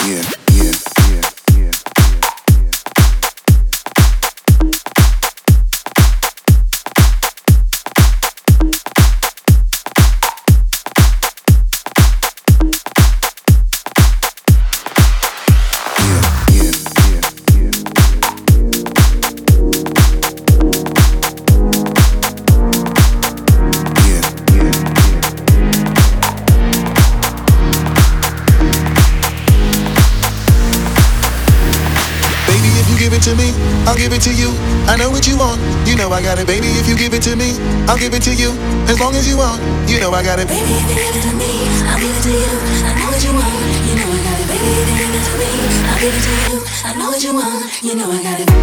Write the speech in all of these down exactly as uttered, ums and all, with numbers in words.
To me, I'll give it to you. I know what you want, you know I got it, baby. If you give it to me, I'll give it to you. As long as you want, you know I got it. Baby, if you give it to me, I'll give it to you. I know what you want, you know I got it. Baby, if you give it to me, I'll give it to you. I know what you want, you know I got it.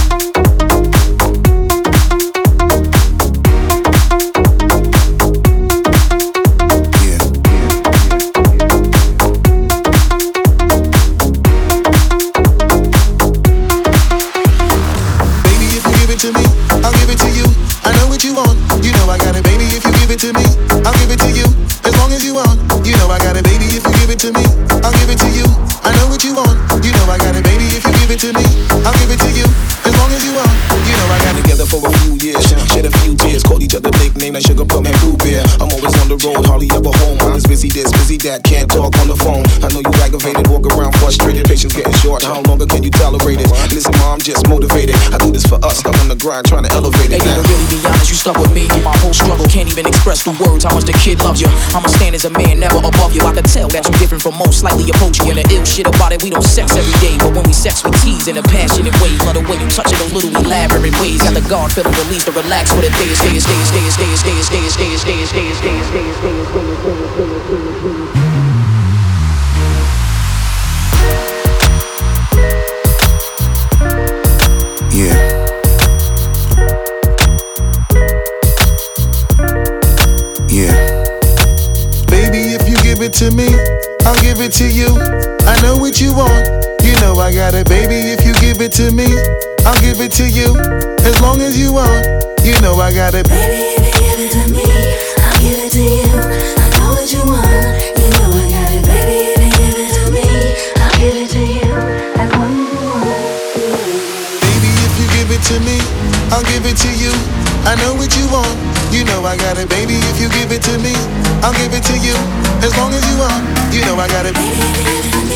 To me, I'll give it to you. I know what you want, you know I got it, baby. If you give it to me, I'll give it to you. As long as you want, you know I got it, baby. If you give it to me, I'll give it to you. I know what you want, you know I got it, baby. If you give it to me, I'll give it to you. As long as you want, you know I got it. Together for a few years, shed a few tears, called each other nickname like Sugar Plum and Blue Bear. I'm always on the road, hardly ever home. Mine's busy this, busy that, can't talk on the phone. I know you aggravated, walk around frustrated, patience getting short. How longer can you tolerate it? Listen, mom, I'm just motivated. I do this for us, I'm on the grind, trying to elevate it. Hey, to really be honest, you stuck with me. My whole struggle can't even express through words how much the kid loves you. I'ma stand as a man, never above you. I can tell that you're different from most, slightly approach you. And the ill shit about it, we don't sex every day, but when we sex, we tease in a passionate way. Love the way you touch it, those little elaborate ways. Got the guard feeling released to relax for the day, stay, stay, stay, stay, stay, stay, stay, stay, stay, stay, stay, stay, stay, stay. Yeah. Yeah. Baby, if you give it to me, I'll give it to you. I know what you want, you know I got it, baby. If you give it to me, I'll give it to you. As long as you want, you know I got it. Baby, if you give it to me, I'll give it to you. I know what you want, you know I got it. Baby, if you give it to me, I'll give it to you. As long as you want. Baby, if you give it to me, I'll give it to you. I know what you want, you know I got it, baby. If you give it to me, I'll give it to you. As long as you want, you know I got it. Baby, if you give it to me,